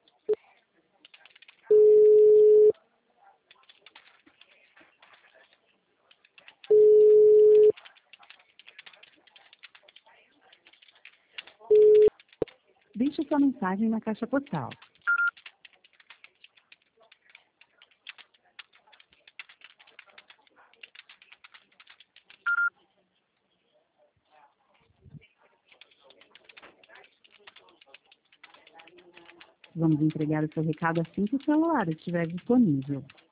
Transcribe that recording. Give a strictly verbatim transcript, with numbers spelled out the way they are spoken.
Deixe sua mensagem na caixa postal. Vamos entregar o seu recado assim que o celular estiver disponível.